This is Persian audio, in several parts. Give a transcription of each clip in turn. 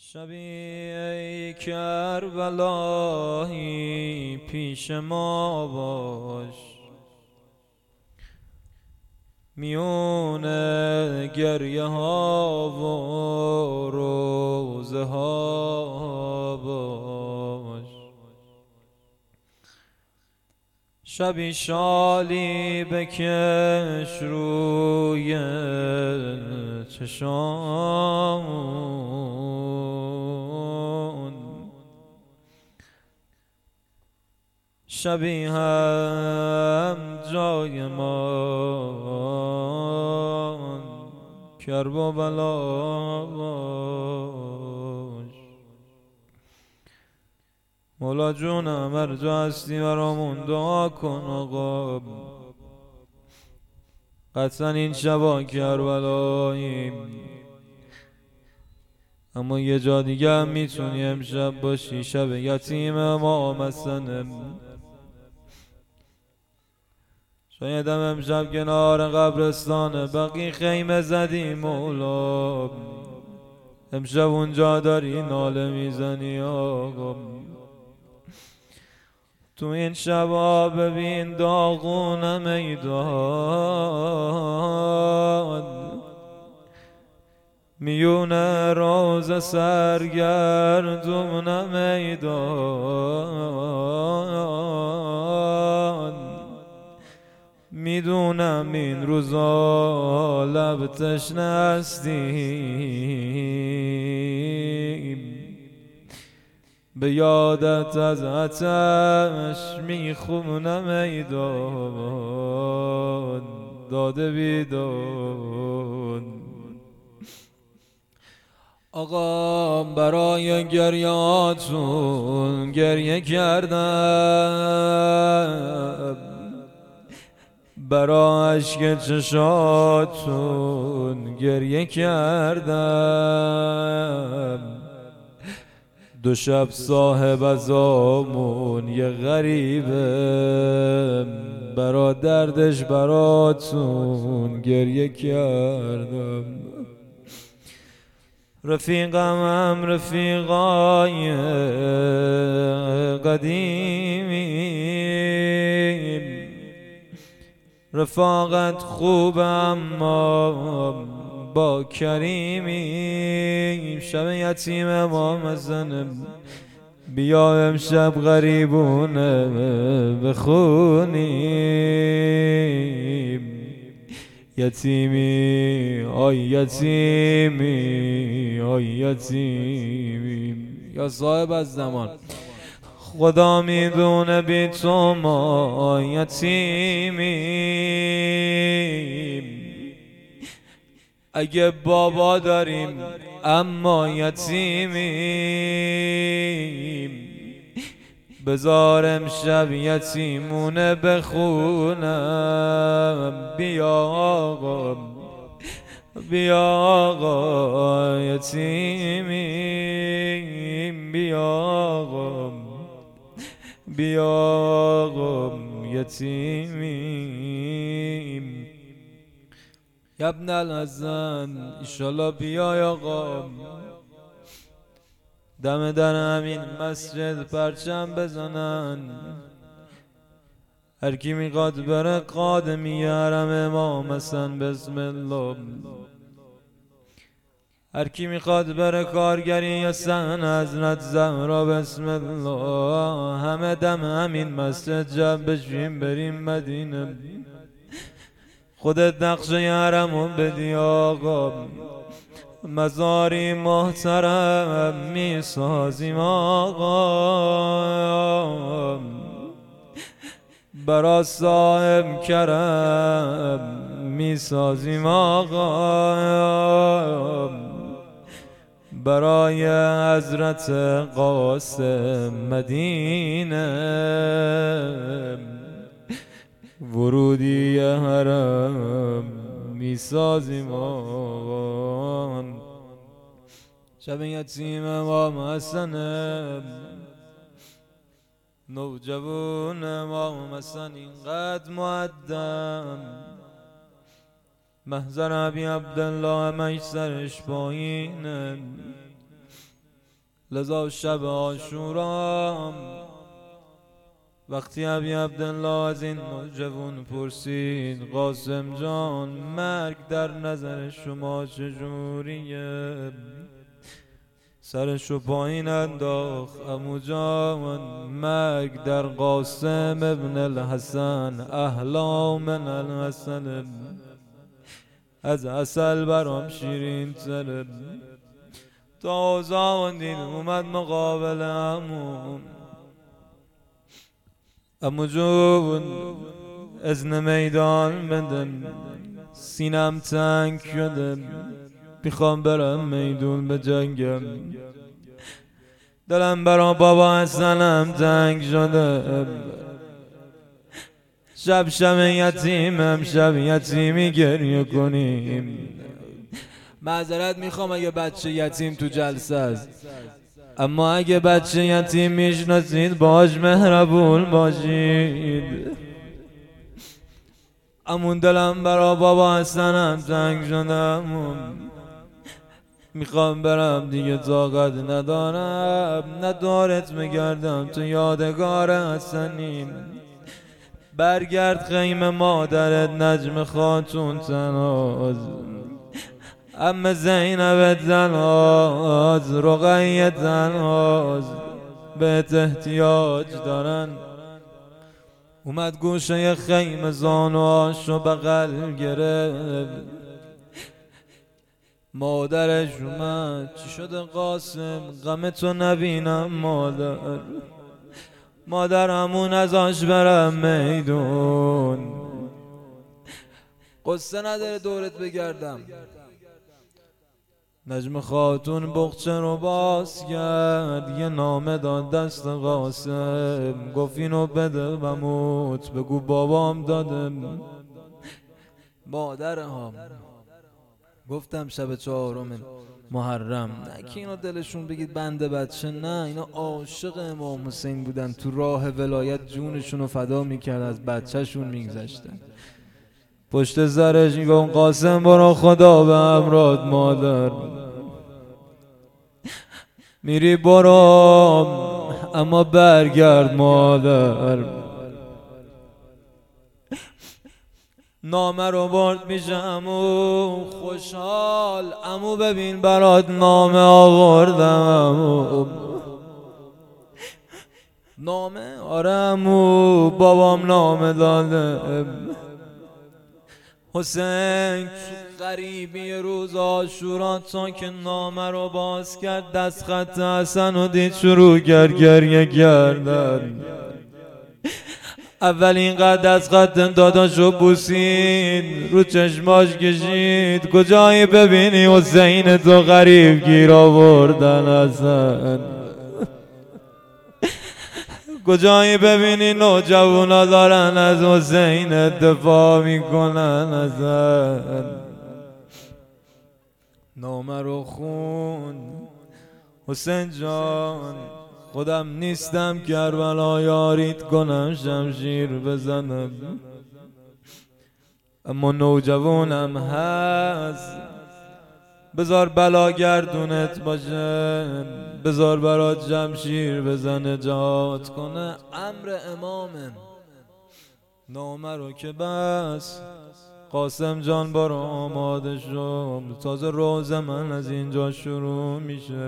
شبی ای کربلایی پیش ما باش، میونه گریه ها و روزه ها باش. شبی شالی بکش روی چشامون، شبی هم جای ما کرب و بلا باش. مولا جونم هر جا هستی برامون دعا کن آقا، قطعا این شبا کربلاییم، اما یه جا دیگه هم میتونی امشب باشی، شب یتیم امام حسن. شاید هم امشب کنار قبرستان بقی خیمه زدی مولا، امشب اونجا داری ناله میزنی آقا. تو این شبا ببین داغون میدان، میونه روز سرگردون میدان. میدونم این روزا لب تشنه هستیم، به یادت از آتش میخونم میدان داده بیدان. آقا برای گریاتون گریه کردم، برای عشق چشاتون گریه کردم. دو شب صاحب ازامون یه غریبه، برا دردش براتون گریه کردم. رفیقم رفیقای قدیمی، رفاقت خوب اما با کریمی. شب یتیم امام حسن بیا امشب غریبونه بخونیم. یتیمی آی یتیمی آی یتیمی یا صاحب از زمان، خدا میدونه بی تو ما یتیمیم. اگه بابا داریم اما یتیمیم، بذار امشب یتیمونه بخونم. بیا آقا بیا آقا یتیمیم، بیا آقا بیا آقا یتیمیم. یا ابن الحسن ایشالا بیای آقا، دم در همین مسجد پرچم بزنن. هر کی میخواد بره قادمی حرم امام حسن بسم الله، هر کی میخواد بره کارگری یا سن حضرت زهرا بسم الله. همه دم همین مسجد جمع بشیم بریم مدینه، خودت نقشه حرمون بدی آقا. مزاری محترم میسازیم آقا، برا صاحب کرم میسازیم آقا. برای حضرت قاسم مدینه ورودی حرم میسازیم آقا. شب یتیم امام حسن، نوجوان امام حسن اینقدر مقدم، محضر ابی عبدالله همش سرش پایینه. لذا شب عاشورا وقتی ابی عبدالله از این جوون پرسید قاسم جان مرگ در نظر شما چجوریه؟ سرشو پایین انداخت عمو جان مرگ در قاسم ابن الحسن احلا من الحسن، از عسل برام شیرین تره. تا زمان دید اومد مقابل عمو جون اذن میدان بده، سینم تنگ شده میخوام برم میدون به جنگم، دلم برا بابا حسنم تنگ شده، شب یتیمم شب یتیمی گریه کنیم. معذرت میخوام اگه بچه یتیم تو جلسه است، اما اگه بچه یتیم میشناسید باش مهربون باشید. امون دلم برا بابا حسنم تنگ شدم، میخوام برم دیگه طاقت ندارم، ندارت میگردم تو یادگار حسنیم. برگرد خیمه مادرت نجم خاتون تناز، ام زینب تناز، رقیه تناز بهت احتیاج دارن. اومد گوشه خیمه زانوهاشو بغل گرفت، مادرش اومد چی شده قاسم غم تو نبینم مادر، مادرمون ازاش برم میدون. قصه نداره دورت بگردم. نجم خاتون بغچه رو باز کرد، یه نامه داد دست قاسم، گفت اینو بده بموت بگو بابام دادم. مادرها گفتم شب 4 محرم نه که اینا دلشون بگید بنده بچه، نه اینا عاشق امام حسین بودن، تو راه ولایت جونشون رو فدا میکرد، از بچه شون میگذشتن. پشت سرش میگم قاسم برو خدا به امراد مادر، میری برو اما برگرد مادر. نامه رو برد میشه عمو خوشحال، عمو ببین برات نامه آوردم. نامه؟ آره عمو بابام نامه داده. حسین غریبی روز عاشورا تا که نامه رو باز کرد، دست خط حسن رو دید شروع کرد گریه کردن. اولین قد از خط داداشو بوسید، رو چشماش کشید، کجایی ببینی حسین تو غریب گیر آوردن حسن، کجایی ببینی نوجوانا دارن از حسین دفاع میکنن حسن. نامه رو خون حسین جان خودم نیستم کربلا یاریت کنم شمشیر بزنم، اما نوجوانم هست بذار بلا گردونت باشه، بذار برات جمشیر بزنه جات کنه. امر امامه. نامه رو که بس قاسم جان برو آماده شو، تازه روز من از اینجا شروع میشه.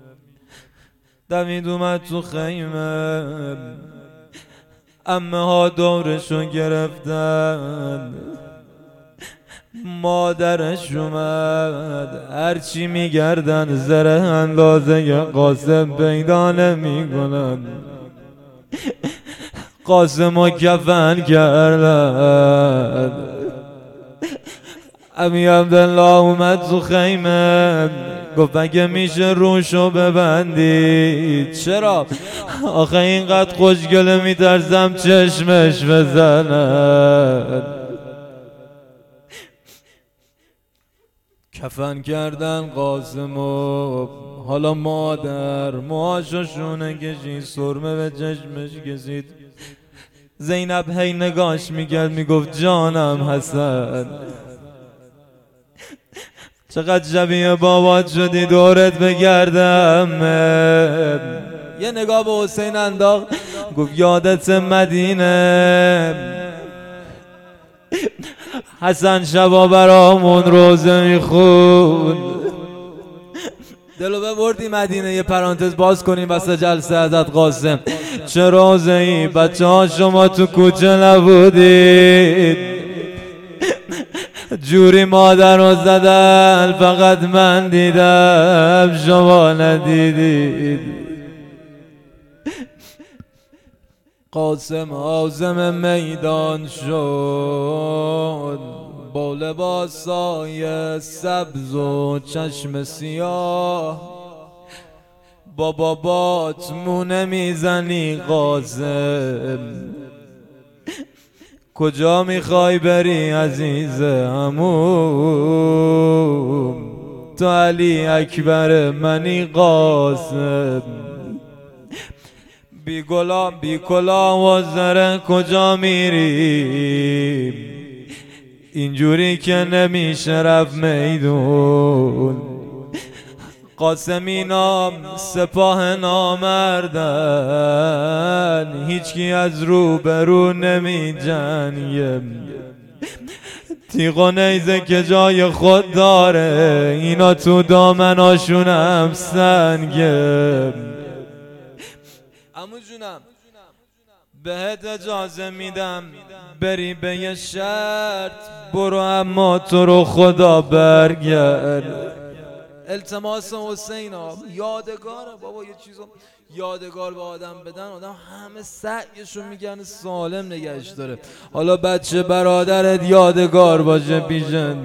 دوید اومد تو خیمه، عمه ها دورشو گرفتن، مادرش اومد هرچی میگردن زره اندازه قاسم پیدا نمیکنن. قاسم رو کفن کردن. ابی عبدالله اومد تو خیمه، گفت اگه میشه روشو ببندی. چرا؟ آخه اینقدر خوشگله میترسم چشمش بزنن. کفن کردن قاسمو، حالا مادر موهاشو شونه کشید، سرمه به چشمش کشید. زینب هی نگاش میکرد میگفت جانم حسن. چقدر شبیه بابات شدی دورت بگردم. یه نگاه به حسین انداخت گفت یادت مدینه، حسن شبا برامون روزه میخون. دلو ببردی مدینه. یه پرانتز باز کنیم واسه جلسه حضرت قاسم. چه روزه ای بچه ها شما تو کوچه نبودید، جوری مادر رو زدن فقط من دیدم شما ندیدید. قاسم عازم میدان شد با لباسای سبز و چشم سیاه. با بابات مونه میزنی قاسم، کجا میخوای بری عزیز عموم؟ تو علی اکبر منی قاسم. بی گلام بی کلام و زره کجا میری؟ اینجوری که نمیشه رفت میدون. قاسمی نام سپاه نامردن، هیچکی از رو به رو نمی جنگه. تیغ و نیزه که جای خود داره، اینا تو دامناشونم سنگه. عمو جونم بهت اجازه میدم بری به یه شرط، برو اما تو رو خدا برگرد. التماس حسین یادگاره بابا، یه چیزو یادگار به آدم بدن، آدم همه سعیشو میگن سالم نگهش داره. حالا بچه برادرت یادگار باشه پیشت،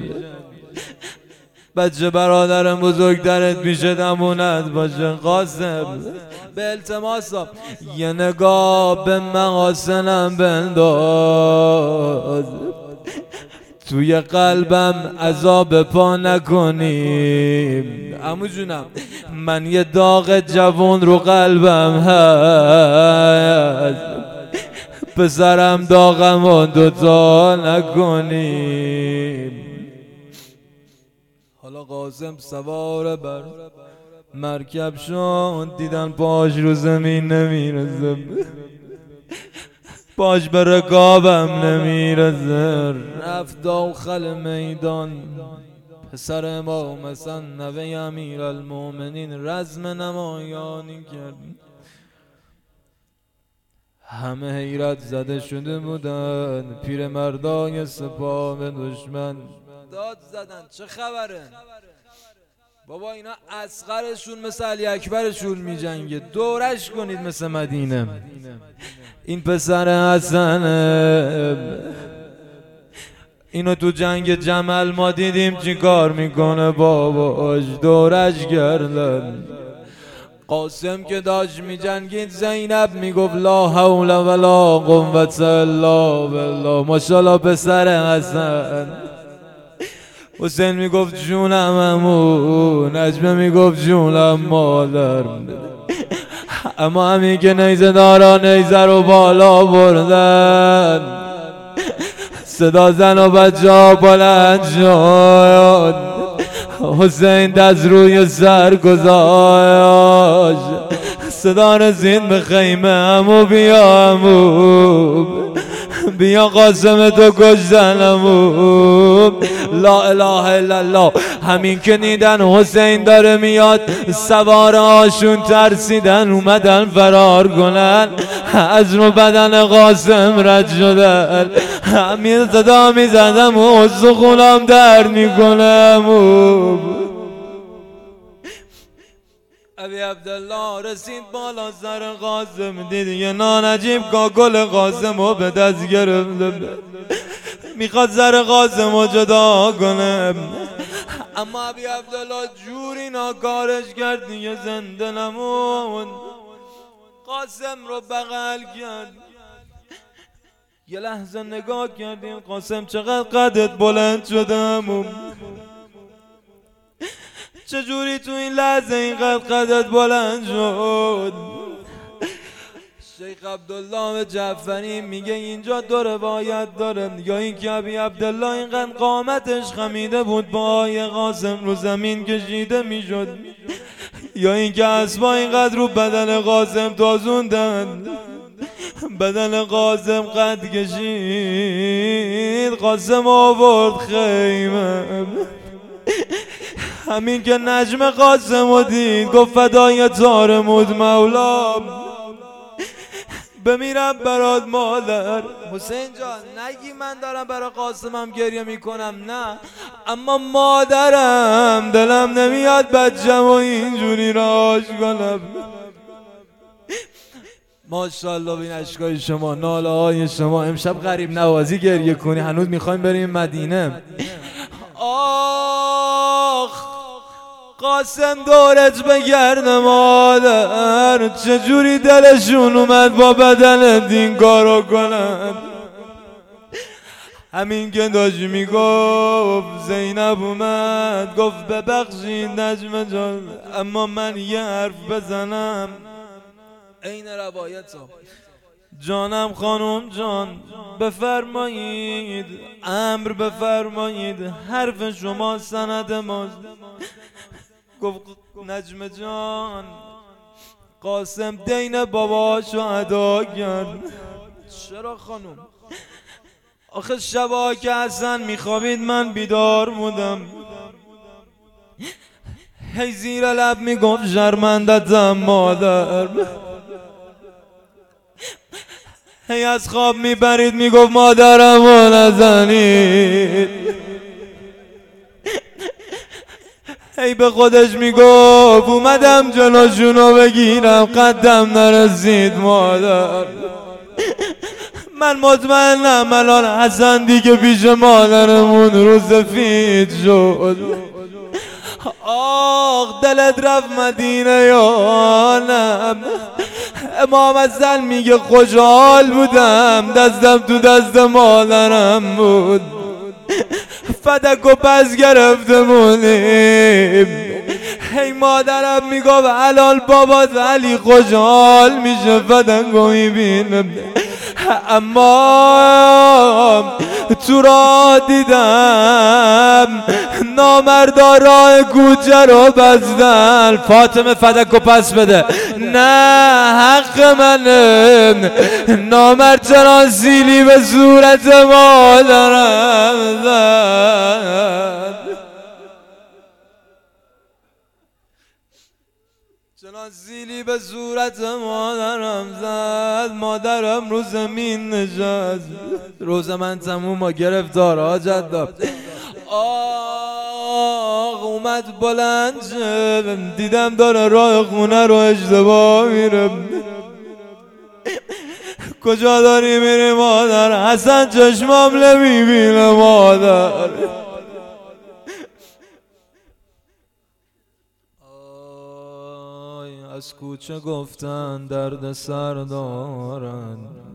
بچه برادرم بزرگترت پیشت امونت باشه. قاسم به التماس یه نگاه به محاسنم بنداز، توی قلبم عذاب پا نکنیم. عمو جونم من یه داغ جوون رو قلبم هست، پسرم داغمون دوتا نکنیم. حالا قاسم سوار بر مرکب شد، دیدن پاش رو زمین نمیرسه، پاش به رکابم نمیرسه. رفت داخل میدان، پسر امام حسن نوه امیر المومنین رزم نمایانی کرد. همه حیرت زده شده بودن، پیر مردای سپاه به دشمن داد زدن چه خبره؟ بابا اینا اصغرشون مثل علی اکبرشون میجنگه، دورش کنید مثل مدینه. این پسر حسنه، اینو تو جنگ جمل ما دیدیم چی کار میکنه باباش، دورش کردن. قاسم که داشت میجنگید زینب میگفت لا حول ولا قوة الا بالله. ماشاءالله پسر حسن. حسین میگفت جونم عمو، نجمه میگفت جونم مادر. اما همین که نیزه دارا نیزه رو بالا بردن، صدا زن و بچه ها بلند شد. حسین دست روی سر گذاشت، صدا رسید به خیمه عمو بیا عمو بیا قاسم تو کشتن عمو. لا اله الا الله. همین که دیدن حسین داره میاد، سواره هاشون ترسیدن اومدن فرار کنن، از رو بدن قاسم رد شدن. همین صدا میزدم و استخونم درد میکنم. ابی عبدالله رسید بالا سر قاسم، دید یه نانجیب که گل قاسم رو به دست گرفته، میخواد سر قاسم رو جدا کنه. اما ابی عبدالله جوری ناکارش کرد دیگه زنده نمون. قاسم رو بغل کرد، یه لحظه نگاه کردیم قاسم چقدر قدت بلند شدم، چجوری تو این لحظه اینقدر قدت بلند شد؟ شیخ عبدالله جعفری میگه اینجا دو روایت داره، یا این که ابی عبدالله اینقدر قامتش خمیده بود با آی قاسم رو زمین کشیده میشد، یا این که اسبا اینقدر رو بدن قاسم تازوندن، بدن قاسم قد کشید، قاسم آورد خیمه. همین که نجم قاسم رو دید گفت فدای تارمود مولا، بمیرم برات مادر. حسین جان نگی من دارم برای قاسمم گریه میکنم، نه، اما مادرم دلم نمیاد بچم و اینجوری راش کنم. ماشاءالله بین اشکای شما، ناله های شما. امشب غریب نوازی گریه کنی، هنوز میخوایم بریم مدینه. آخ قاسم دورت بگرد مادر، چجوری دلشون اومد با بدن دین کارو کنن. همین که داشت میگفت زینب اومد گفت ببخشید نجم جان، اما من یه حرف بزنم. این روایت ها جانم خانم جان بفرمایید، امر بفرمایید، حرف شما سند ماست. گفت نجم جان قاسم دین باباشو ادا کرد. چرا خانم؟ آخه شبا که حسن میخوابید من بیدار بودم، هی زیر لب میگفت شرمندتم مادر، هی از خواب میبرید میگفت مادرمو نزنید، هی به خودش میگفت اومدم جلوشونو بگیرم قدم نرسید مادر. من مطمئنم الان حسن دیگه پیش مادرمون رو سفید شد. آخ دلت رفت مدینه یا نه؟ امام حسن میگه خوشحال بودم دستم تو دست مادرم بود، فدک و پس گرفته بودیم. هی مادرم میگفت حلال بابات علی خوشحال میشه فدک و میبینم، اما تو را دیدم نامردا راه کوچه رو بستن. فاطمه فدک و پس بده، نه حق منه، نامرد چرا سیلی به صورت مادرم زد، چنان زیلی به صورت مادرم زد، مادرم رو زمین نشست. روز من تموم گرفتار حاجت داد. آخ اومد بلند شد، دیدم داره راه خونه رو اشتباه میره. کجا داری میری مادر؟ حسن چشمام نمیبینه مادر. از کوچه گفتن درد سر دارن،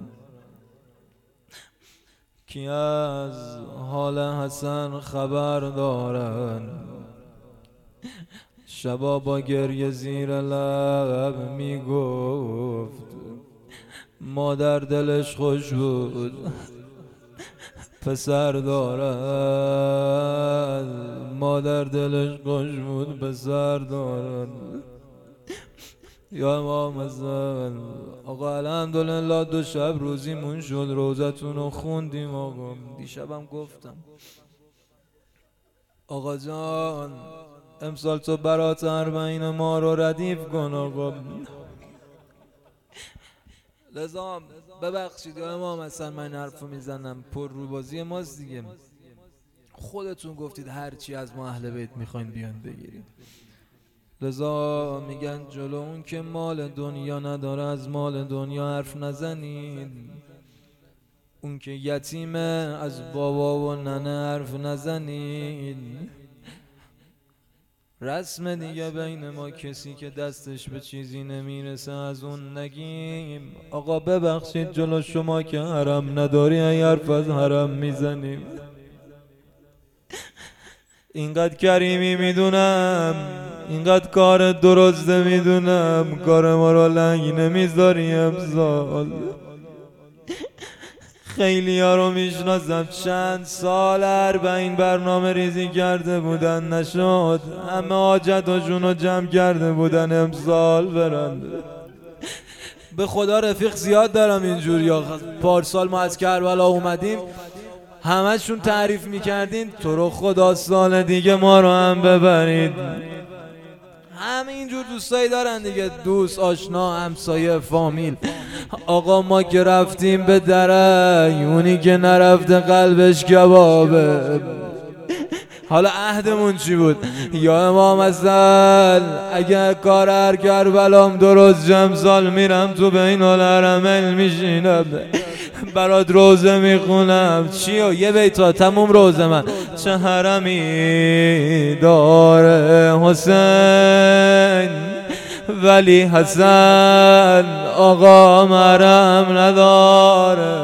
کی از حال حسن خبر دارن. شبا با گریه زیر لب میگفت مادر دلش خوش بود پسر دارد، مادر دلش خوش بود پسر دارد. یا امام حسن آقا الحمدلله 2 شب روزیمون شد، روزتون رو خوندیم آقا. دیشبم گفتم آقا جان امسال تو برات 40 ما رو ردیف کن آقا. لذا ببخشید یا امام حسن من حرفو میزنم، پر روبازی ماست دیگه. خودتون گفتید هرچی از ما اهل بیت میخواین بیان بگیرید، لذا میگن جلو اون که مال دنیا نداره از مال دنیا حرف نزنید، اون که یتیمه از بابا و ننه حرف نزنید. رسم دیگه بین ما کسی که دستش به چیزی نمیرسه از اون نگیم. آقا ببخشید جلو شما که حرم نداری ای حرف از حرم میزنیم. اینقدر کریمی میدونم اینقدر کار درسته میدونم، کار ما رو لنگ نمیذاری امسال. خیلی ها رو میشناسم چند سال این برنامه ریزی کرده بودن نشد، همه حاجتاشون رو جمع کرده بودن امسال برن. به خدا رفیق زیاد دارم اینجوری ها. پارسال ما از کربلا اومدیم همه‌شون تعریف میکردین تو رو خدا سال دیگه ما رو هم ببرید. همه اینجور دوستایی دارن دیگه، دوست، آشنا، همسایه، فامیل. آقا ما که رفتیم به دره، یونی که نرفته قلبش کبابه. حالا عهدمون چی بود؟ یا امام حسن اگه کار هر کربلام درست امسال میرم تو بین الحرمین میشینم برات روزه میخونم. چیو؟ یه بیتا تموم روزه من. چه حرمی داره حسین ولی حسن آقا حرم نداره.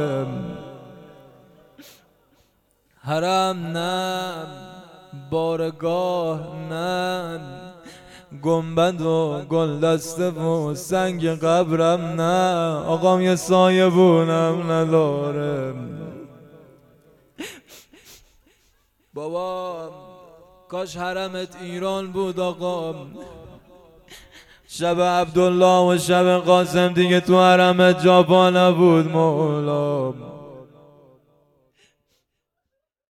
حرم نه، بارگاه نه، گنبد و گل دسته و سنگ قبرم نه، آقام یه سایه بونم نداره. بابا کاش حرمت ایران بود آقا، شب عبدالله و شب قاسم دیگه تو حرمت جا پا نبود مولا.